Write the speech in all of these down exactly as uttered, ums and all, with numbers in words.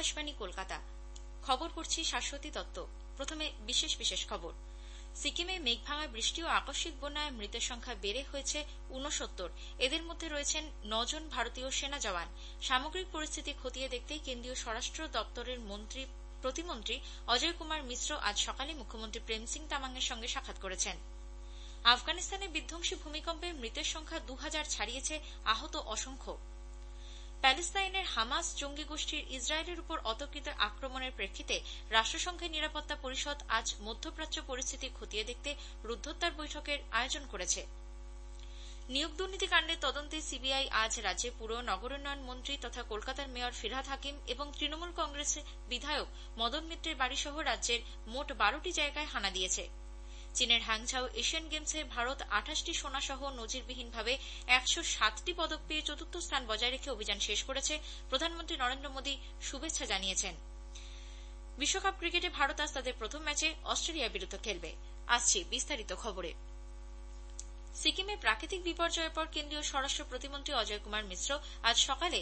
আকাশবাণী কলকাতা। খবর পড়ছি শাশ্বতী দত্ত। প্রথমে বিশেষ বিশেষ খবর। সিকিমে মেঘভাঙা বৃষ্টি ও আকস্মিক বন্যায় মৃতের সংখ্যা বেড়ে হয়েছে ঊনসত্তর। এদের মধ্যে রয়েছেন নজন ভারতীয় সেনা জওয়ান। সামগ্রিক পরিস্থিতি খতিয়ে দেখতে কেন্দ্রীয় স্বরাষ্ট্র দপ্তরের মন্ত্রী প্রতিমন্ত্রী অজয় কুমার মিশ্র আজ সকালে মুখ্যমন্ত্রী প্রেম সিং তামাংয়ের সঙ্গে সাক্ষাৎ করেছেন। আফগানিস্তানে বিধ্বংসী ভূমিকম্পে মৃতের সংখ্যা দু হাজার ছাড়িয়েছে, আহত অসংখ্য। প্যালেস্তাইনের হামাস জঙ্গি গোষ্ঠীর ইসরায়েলের উপর অতর্কিত আক্রমণের প্রেক্ষিতে রাষ্ট্রসংঘের নিরাপত্তা পরিষদ আজ মধ্যপ্রাচ্য পরিস্থিতি খতিয়ে দেখতে রুদ্ধদ্বার বৈঠকের আয়োজন করেছে। নিয়োগ দুর্নীতি কাণ্ডের তদন্তে সিবিআই আজ রাজ্যে পুর নগরোন্নয়ন মন্ত্রী তথা কলকাতার মেয়র ফিরহাদ হাকিম এবং তৃণমূল কংগ্রেসের বিধায়ক মদন মিত্রের বাড়িসহ রাজ্যের মোট বারোটি জায়গায় হানা দিয়েছে। চীনের হ্যাংঝাও এশিয়ান গেমসে ভারত আঠাশটি সোনাসহ নজিরবিহীনভাবে একশো সাতটি পদক পেয়ে চতুর্থ স্থান বজায় রেখে অভিযান শেষ করেছে। প্রধানমন্ত্রী নরেন্দ্র মোদী শুভেচ্ছা জানিয়েছেন। বিশ্বকাপ ক্রিকেটে ভারত আজ তাদের প্রথম ম্যাচে অস্ট্রেলিয়ার বিরুদ্ধে খেলবে। আসছি বিস্তারিত খবরে। সিকিমে প্রাকৃতিক বিপর্যয়ের পর কেন্দ্রীয় স্বরাষ্ট্র প্রতিমন্ত্রী অজয় কুমার মিশ্র আজ সকালে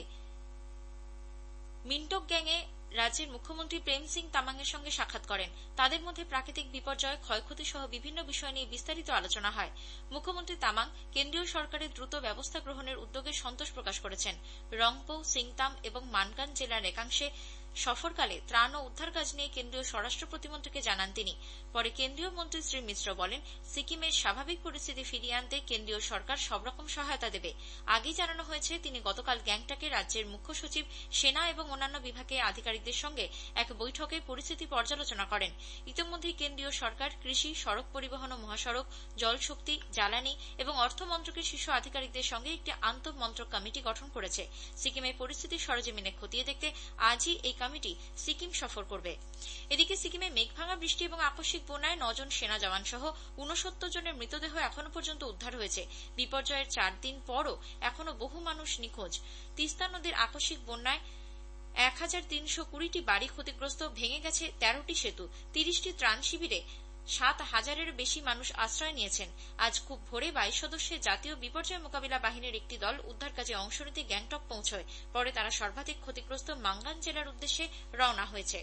মিন্টোকগ্যাংয়ে রাজ্যের মুখ্যমন্ত্রী প্রেম সিং তামাংয়ের সঙ্গে সাক্ষাৎ করেন। তাদের মধ্যে প্রাকৃতিক বিপর্যয়, ক্ষয়ক্ষতি সহ বিভিন্ন বিষয় নিয়ে বিস্তারিত আলোচনা হয়। মুখ্যমন্ত্রী তামাং কেন্দ্রীয় সরকারের দ্রুত ব্যবস্থা গ্রহণের উদ্যোগে সন্তোষ প্রকাশ করেছেন। রংপো, সিংতাম এবং মানগান জেলার একাংশে সফরকালে ত্রাণ ও উদ্ধার কাজ নিয়ে কেন্দ্রীয় স্বরাষ্ট্র প্রতিমন্ত্রীকে জানান তিনি। পরে কেন্দ্রীয় মন্ত্রী শ্রী মিশ্র বলেন, সিকিমের স্বাভাবিক পরিস্থিতি ফিরিয়ে আনতে কেন্দ্রীয় সরকার সব রকম সহায়তা দেবে। আগেই জানানো হয়েছে, তিনি গতকাল গ্যাংটকে রাজ্যের মুখ্য সচিব, সেনা এবং অন্যান্য বিভাগের আধিকারিকদের সঙ্গে এক বৈঠকে পরিস্থিতি পর্যালোচনা করেন। ইতিমধ্যেই কেন্দ্রীয় সরকার কৃষি, সড়ক পরিবহন ও মহাসড়ক, জলশক্তি, জ্বালানি এবং অর্থ মন্ত্রকের শীর্ষ আধিকারিকদের সঙ্গে একটি আন্তঃমন্ত্রক কমিটি গঠন করেছে। সিকিমের পরিস্থিতি সরেজমিনে খতিয়ে দেখতে আজই এই কমিটি সিকিম সফর করবে। এদিকে সিকিমে মেঘভাঙা বৃষ্টি এবং আকস্মিক বন্যায় নজন সেনা জওয়ান সহ ঊনসত্তর জনের মৃতদেহ এখনো পর্যন্ত উদ্ধার হয়েছে। বিপর্যয়ের চার দিন পরও এখনো বহু মানুষ নিখোঁজ। তিস্তা নদীর আকস্মিক বন্যায় এক হাজার তিনশো কুড়িটি বাড়ি ক্ষতিগ্রস্ত, ভেঙে গেছে তেরোটি সেতু। তিরিশটি ত্রাণ শিবিরে সাত হাজারের বেশি মানুষ আশ্রয় নিয়েছেন। আজ খুব ভোরে বাইশ সদস্যের জাতীয় বিপর্যয় মোকাবিলা বাহিনীর একটি দল উদ্ধার কাজে অংশ নিতে গ্যাংটক পৌঁছয়। পরে তারা সর্বাধিক ক্ষতিগ্রস্ত মাঙ্গান জেলার উদ্দেশ্যে রওনা হয়েছে।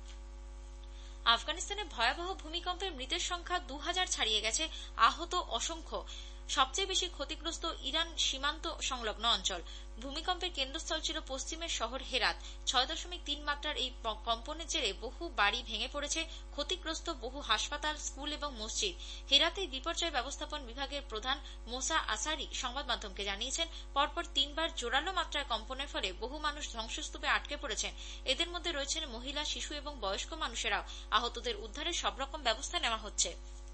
আফগানিস্তানে ভয়াবহ ভূমিকম্পে মৃতের সংখ্যা দু হাজার ছাড়িয়ে গেছে, আহত অসংখ্য। সবচেয়ে বেশি ক্ষতিগ্রস্ত ইরান সীমান্ত সংলগ্ন অঞ্চল। ভূমিকম্পের কেন্দ্রস্থল ছিল পশ্চিমের শহর হেরাত। ছয় দশমিক তিন মাত্রার এই কম্পনের জেরে বহু বাড়ি ভেঙে পড়েছে, ক্ষতিগ্রস্ত বহু হাসপাতাল, স্কুল এবং মসজিদ। হেরাতে বিপর্যয় ব্যবস্থাপন বিভাগের প্রধান মোসা আসারি সংবাদ মাধ্যমকে জানিয়েছেন, পরপর তিনবার জোরালো মাত্রায় কম্পনের ফলে বহু মানুষ ধ্বংসস্তূপে আটকে পড়েছেন। এদের মধ্যে রয়েছেন মহিলা, শিশু এবং বয়স্ক মানুষেরাও। আহতদের উদ্ধারের সব রকম ব্যবস্থা নেওয়া হচ্ছে।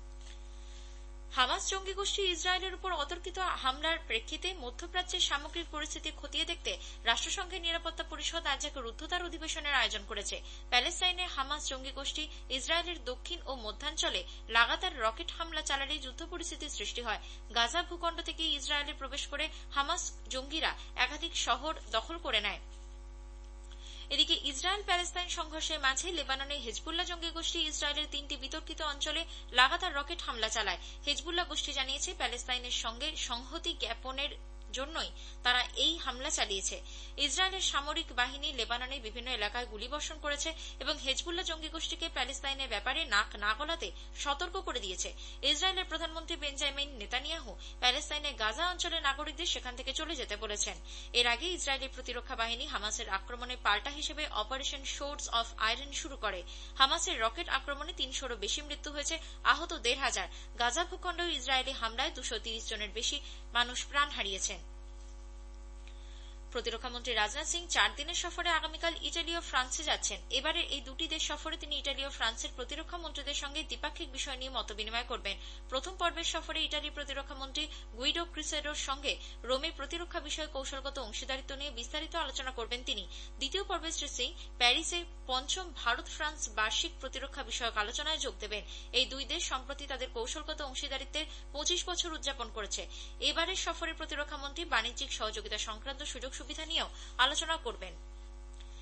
হামাস জঙ্গি গোষ্ঠী ইসরায়েলের উপর অতর্কিত হামলার প্রেক্ষিতে মধ্যপ্রাচ্যের সামগ্রিক পরিস্থিতি খতিয়ে দেখতে রাষ্ট্রসংঘের নিরাপত্তা পরিষদ আজ এক রুদ্ধদ্বার অধিবেশনের আয়োজন করেছে। প্যালেস্তাইনে হামাস জঙ্গি গোষ্ঠী ইসরায়েলের দক্ষিণ ও মধ্যাঞ্চলে লাগাতার রকেট হামলা চালালে যুদ্ধ পরিস্থিতির সৃষ্টি হয়। গাজা ভূখণ্ড থেকে ইসরায়েলে প্রবেশ করে হামাস জঙ্গিরা একাধিক শহর দখল করে নেয়। এদিকে ইসরায়েল প্যালেস্তাইন সংঘর্ষের মাঝে লেবাননে হেজবুল্লাহ জঙ্গি গোষ্ঠী ইসরায়েলের তিনটি বিতর্কিত অঞ্চলে লাগাতার রকেট হামলা চালায়। হেজবুল্লাহ গোষ্ঠী জানিয়েছে, প্যালেস্তাইনের সঙ্গে সংহতি জ্ঞাপনের জন্যই তারা এই হামলা চালিয়েছে। ইসরায়েলের সামরিক বাহিনী লেবাননে বিভিন্ন এলাকায় গুলিবর্ষণ করেছে এবং হেজবুল্লাহ জঙ্গি গোষ্ঠীকে প্যালেস্তাইনের ব্যাপারে নাক না গলাতে সতর্ক করে দিয়েছে। ইসরায়েলের প্রধানমন্ত্রী বেঞ্জামিন নেতানিয়াহু প্যালেস্তাইনের গাজা অঞ্চলের নাগরিকদের সেখান থেকে চলে যেতে বলেছেন। এর আগে ইসরায়েলি প্রতিরক্ষা বাহিনী হামাসের আক্রমণে পাল্টা হিসেবে অপারেশন সোর্ডস অফ আয়রন শুরু করে। হামাসের রকেট আক্রমণে তিনশোরও বেশি মৃত্যু হয়েছে, আহত দেড় হাজার। গাজা ভূখণ্ড ইসরায়েলি হামলায় দুশো তিরিশ জনের বেশি মানুষ প্রাণ হারিয়েছেন। প্রতিরক্ষামন্ত্রী রাজনাথ সিং চার দিনের সফরে আগামীকাল ইটালি ও ফ্রান্সে যাচ্ছেন। এবারের এই দুটি দেশ সফরে তিনি ইটালি ও ফ্রান্সের প্রতিরক্ষা মন্ত্রীদের সঙ্গে দ্বিপাক্ষিক বিষয় নিয়ে মতবিনিময় করবেন। প্রথম পর্বের সফরে ইটালির প্রতিরক্ষামন্ত্রী গুইডো ক্রিসেডোর সঙ্গে রোমে প্রতিরক্ষা বিষয়ে কৌশলগত অংশীদারিত্ব নিয়ে বিস্তারিত আলোচনা করবেন তিনি। দ্বিতীয় পর্বে শ্রী সিং প্যারিসে পঞ্চম ভারত ফ্রান্স বার্ষিক প্রতিরক্ষা বিষয়ক আলোচনায় যোগ দেবেন। এই দুই দেশ সম্প্রতি তাদের কৌশলগত অংশীদারিত্বের পঁচিশ বছর উদযাপন করেছে। এবারের সফরে প্রতিরক্ষামন্ত্রী বাণিজ্যিক সহযোগিতা সংক্রান্ত সুযোগ সুবিধা নিয়েও আলোচনা করবেন।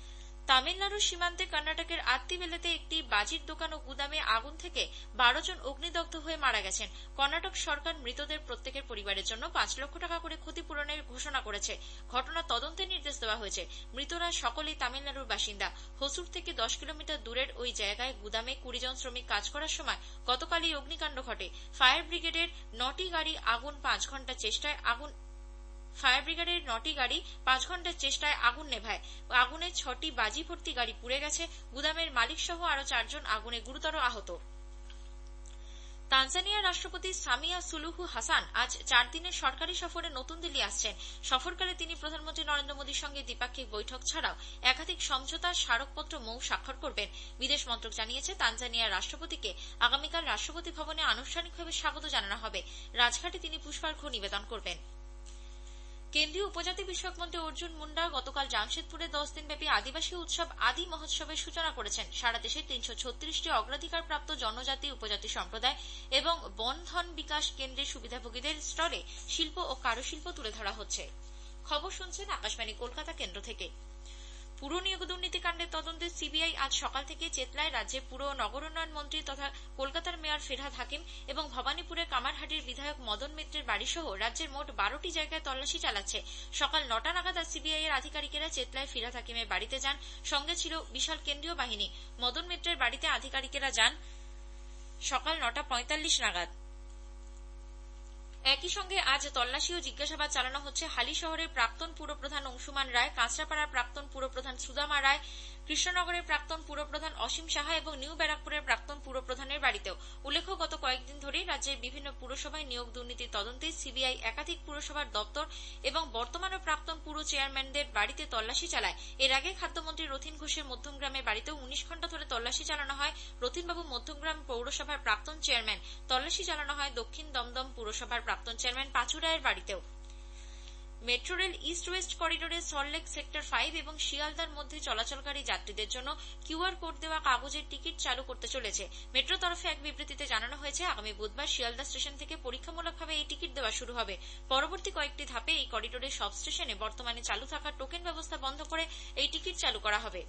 তামিলনাড়ুর সীমান্তে কর্ণাটকের আত্তিবেলেতে একটি বাজির দোকান ও গুদামে আগুন থেকে বারো জন অগ্নিদগ্ধ হয়ে মারা গেছেন। কর্ণাটক সরকার মৃতদের প্রত্যেকের পরিবারের জন্য পাঁচ লক্ষ টাকা করে ক্ষতিপূরণের ঘোষণা করেছে। ঘটনা তদন্তের নির্দেশ দেওয়া হয়েছে। মৃতরা সকলেই তামিলনাড়ুর বাসিন্দা। হসুর থেকে দশ কিলোমিটার দূরের ওই জায়গায় গুদামে কুড়ি জন শ্রমিক কাজ করার সময় গতকাল এই অগ্নিকাণ্ড ঘটে। ফায়ার ব্রিগেডের নটি গাড়ি আগুন পাঁচ ঘন্টা চেষ্টায় আগুন ফায়ার ব্রিগেডের নটি গাড়ি পাঁচ ঘন্টার চেষ্টায় আগুন নেভায়। আগুনে ছটি বাজি ভর্তি গাড়ি পুড়ে গেছে। গুদামের মালিক সহ আরো চারজন আগুনে গুরুতর আহত। তানজানিয়ার রাষ্ট্রপতি সামিয়া সুলুহু হাসান আজ চার দিনের সরকারি সফরে নতুন দিল্লি আসছেন। সফরকালে তিনি প্রধানমন্ত্রী নরেন্দ্র মোদীর সঙ্গে দ্বিপাক্ষিক বৈঠক ছাড়াও একাধিক সমঝোতার স্মারকপত্র মৌ স্বাক্ষর করবেন। বিদেশ মন্ত্রক জানিয়েছে, তানজানিয়ার রাষ্ট্রপতিকে আগামীকাল রাষ্ট্রপতি ভবনে আনুষ্ঠানিকভাবে স্বাগত জানানো হবে। রাজঘাটে তিনি পুষ্পার্ঘ্য নিবেদন করবেন। কেন্দ্রীয় উপজাতি বিষয়ক মন্ত্রী অর্জুন মুন্ডা গতকাল জামশেদপুরে দশ দিনব্যাপী আদিবাসী উৎসব আদি মহোৎসবের সূচনা করেছেন। সারা দেশে তিনশো ছত্রিশটি অগ্রাধিকারপ্রাপ্ত জনজাতি উপজাতি সম্প্রদায় এবং বনধন বিকাশ কেন্দ্রের সুবিধাভোগীদের স্টলে শিল্প ও কারুশিল্প তুলে ধরা হচ্ছে। খবর শুনছেন আকাশবাণী কলকাতা কেন্দ্র থেকে। পুর নিয়োগ দুর্নীতিকাণ্ডের তদন্তে সিবিআই আজ সকাল থেকে চেতলায় রাজ্যের পুর ও নগর উন্নয়ন মন্ত্রী তথা কলকাতার মেয়র ফেরহাদ হাকিম এবং ভবানীপুরের কামারহাটির বিধায়ক মদন মিত্রের বাড়িসহ রাজ্যের মোট বারোটি জায়গায় তল্লাশি চালাচ্ছে। সকাল নটা নাগাদ আজ সিবিআই এর আধিকারিকেরা চেতলায় ফিরহাদ হাকিমের বাড়িতে যান। সঙ্গে ছিল বিশাল কেন্দ্রীয় বাহিনী। মদন মিত্রের বাড়িতে আধিকারিকেরা যান সকাল নটা পঁয়তাল্লিশ নাগাদ। একই সঙ্গে আজ তল্লাশি ও জিজ্ঞাসাবাদ চালানো হচ্ছে হালি শহরের প্রাক্তন পুরপ্রধান অংশুমান রায়, কাঁচরাপাড়ার প্রাক্তন পুরপ্রধান সুদামা রায়, কৃষ্ণনগরের প্রাক্তন পুরপ্রধান অসীম সাহা এবং নিউ ব্যারাকপুরের প্রাক্তন পুরপ্রধানের বাড়িতেও। উল্লেখ্য, গত কয়েকদিন ধরেই রাজ্যের বিভিন্ন পুরসভায় নিয়োগ দুর্নীতির তদন্তে সিবিআই একাধিক পুরসভার দপ্তর এবং বর্তমান ও প্রাক্তন পুর চেয়ারম্যানদের বাড়িতে তল্লাশি চালায়। এর আগে খাদ্যমন্ত্রী রথীন ঘোষের মধ্যমগ্রামের বাড়িতেও উনিশ ঘণ্টা ধরে তল্লাশি চালানো হয়। রথীনবাবু মধ্যমগ্রাম পৌরসভার প্রাক্তন চেয়ারম্যান। তল্লাশি চালানো হয় দক্ষিণ দমদম পুরসভার প্রাক্তন চেয়ারম্যান পাঁচু রায়ের বাড়িতেও। মেট্রো রেল ইস্ট ওয়েস্ট করিডোরে সল্টলেক সেক্টর ফাইভ এবং শিয়ালদার মধ্যে চলাচলকারী যাত্রীদের জন্য কিউআর কোড দেওয়া কাগজের টিকিট চালু করতে চলেছে। মেট্রো তরফে এক বিবৃতিতে জানানো হয়েছে, আগামী বুধবার শিয়ালদা স্টেশন থেকে পরীক্ষামূলকভাবে এই টিকিট দেওয়া শুরু হবে। পরবর্তী কয়েকটি ধাপে এই করিডোরের সব স্টেশনে বর্তমানে চালু থাকা টোকেন ব্যবস্থা বন্ধ করে এই টিকিট চালু করা হবে।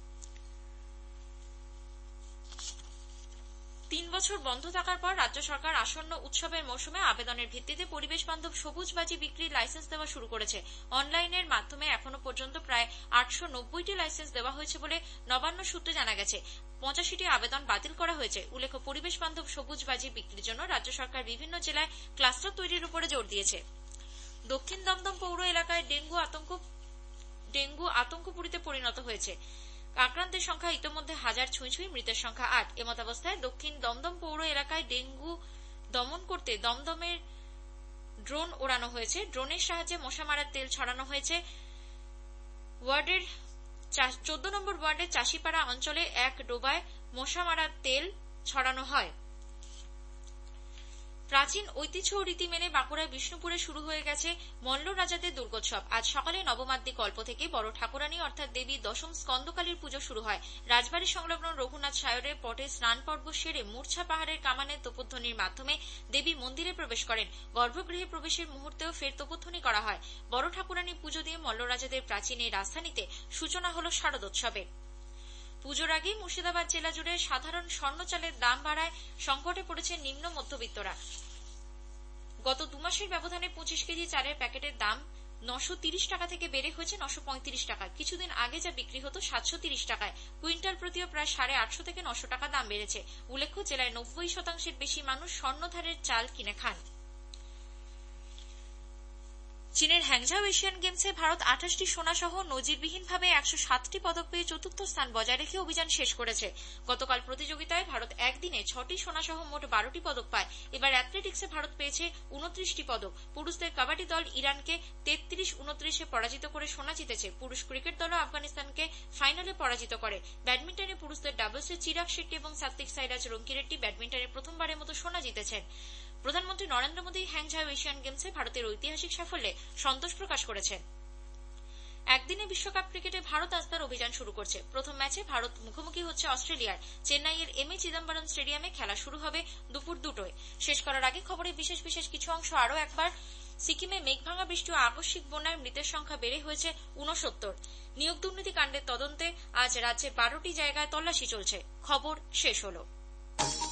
তিন বছর বন্ধ থাকার পর রাজ্য সরকার আসন্ন উৎসবের মৌসুমে আবেদনের ভিত্তিতে পরিবেশ বান্ধব সবুজ বাজি বিক্রির লাইসেন্স দেওয়া শুরু করেছে। অনলাইনের মাধ্যমে এখনো পর্যন্ত প্রায় আটশো নব্বইটি লাইসেন্স দেওয়া হয়েছে বলে নবান্ন সূত্রে জানা গেছে। পঁচাশিটি আবেদন বাতিল করা হয়েছে। উল্লেখ্য, পরিবেশ বান্ধব সবুজ বাজি বিক্রির জন্য রাজ্য সরকার বিভিন্ন জেলায় ক্লাস্টার তৈরির উপরে জোর দিয়েছে। দক্ষিণ দমদম পৌর এলাকায় ডেঙ্গু আতঙ্ক ডেঙ্গু আতঙ্কপুরীতে পরিণত হয়েছে। আক্রান্তের সংখ্যা ইতোমধ্যে হাজার ছুঁই ছুঁই, মৃতের সংখ্যা আট। এমতাবস্থায় দক্ষিণ দমদম পৌর এলাকায় ডেঙ্গু দমন করতে দমদমের ড্রোন ওড়ানো হয়েছে। ড্রোনের সাহায্যে মশা মারার তেল ছড়ানো হয়েছে। ওয়ার্ডের চোদ্দ নম্বর ওয়ার্ডের চাষিপাড়া অঞ্চলে এক ডোবায় মশা মারার তেল ছড়ানো হয়। প্রাচীন ঐতিহ্য ও রীতি মেনে বাঁকুড়ায় বিষ্ণুপুরে শুরু হয়ে গেছে মল্ল রাজাদের দুর্গোৎসব। আজ সকালে নবমাদ্রি কল্প থেকে বড় ঠাকুরানী অর্থাৎ দেবী দশম স্কন্দকালীর পুজো শুরু হয়। রাজবাড়ী সংলগ্ন রঘুনাথ সায়রের পটে স্নান পর্ব সেরে মূর্ছা পাহাড়ের কামানের তোপধ্বনির মাধ্যমে দেবী মন্দিরে প্রবেশ করেন। গর্ভগৃহে প্রবেশের মুহূর্তেও ফের তোপধ্বনি করা হয়। বড় ঠাকুরানী পুজো দিয়ে মল্ল রাজাদের প্রাচীন এই রাজধানীতে সূচনা হল শারদোৎসবের। পুজোর আগে মুর্শিদাবাদ জেলা জুড়ে সাধারণ স্বর্ণ চালের দাম বাড়ায় সংকটে পড়েছে নিম্ন মধ্যবিত্তরা। গত দুমাসের ব্যবধানে পঁচিশ কেজি চালের প্যাকেটের দাম নশো তিরিশ টাকা থেকে বেড়ে হয়েছে নশো পঁয়ত্রিশ টাকা। কিছুদিন আগে যা বিক্রি হতো সাতশো তিরিশ টাকায়, কুইন্টাল প্রতিও প্রায় সাড়ে আটশো থেকে নশো টাকা দাম বেড়েছে। উল্লেখ্য, জেলায় নব্বই শতাংশের বেশি মানুষ স্বর্ণধারের চাল কিনে খান। চীনের হ্যাংঝাও এশিয়ান গেমসে ভারত আঠাশটি সোনা সহ নজিরবিহীনভাবে একশো সাতটি পদক পেয়ে চতুর্থ স্থান বজায় রেখে অভিযান শেষ করেছে। গতকাল প্রতিযোগিতায় ভারত একদিনে ছটি সোনা সহ মোট বারোটি পদক পায়। এবার অ্যাথলেটিক্সে ভারত পেয়েছে উনত্রিশটি পদক। পুরুষদের কাবাডি দল ইরানকে তেত্রিশ উনত্রিশে পরাজিত করে সোনা জিতেছে। পুরুষ ক্রিকেট দলও আফগানিস্তানকে ফাইনালে পরাজিত করে। ব্যাডমিন্টনে পুরুষদের ডাবলসে চিরাগ শেট্টি এবং সাত্বিক সাইরাজ রঙ্কিরেড্ডি ব্যাডমিন্টনে প্রথমবারের মতো সোনা জিতেছেন। প্রধানমন্ত্রী নরেন্দ্র মোদী হ্যাংঝাও এশিয়ান গেমসে ভারতের ঐতিহাসিক সাফল্যে সন্তোষ প্রকাশ করেছেন। একদিনে বিশ্বকাপ ক্রিকেটে ভারত আজ তার অভিযান শুরু করছে। প্রথম ম্যাচে ভারত মুখোমুখি হচ্ছে অস্ট্রেলিয়ার। চেন্নাইয়ের এম এ চিদম্বরম স্টেডিয়ামে খেলা শুরু হবে দুপুর দুটোয়। শেষ করার আগে খবরের বিশেষ বিশেষ কিছু অংশ আরও একবার। সিকিমে মেঘভাঙা বৃষ্টি ও আকস্মিক বন্যায় মৃতের সংখ্যা বেড়ে হয়েছে ঊনসত্তর। নিয়োগ দুর্নীতি কাণ্ডের তদন্তে আজ রাজ্যে বারোটি জায়গায় তল্লাশি চলছে। খবর শেষ হলো।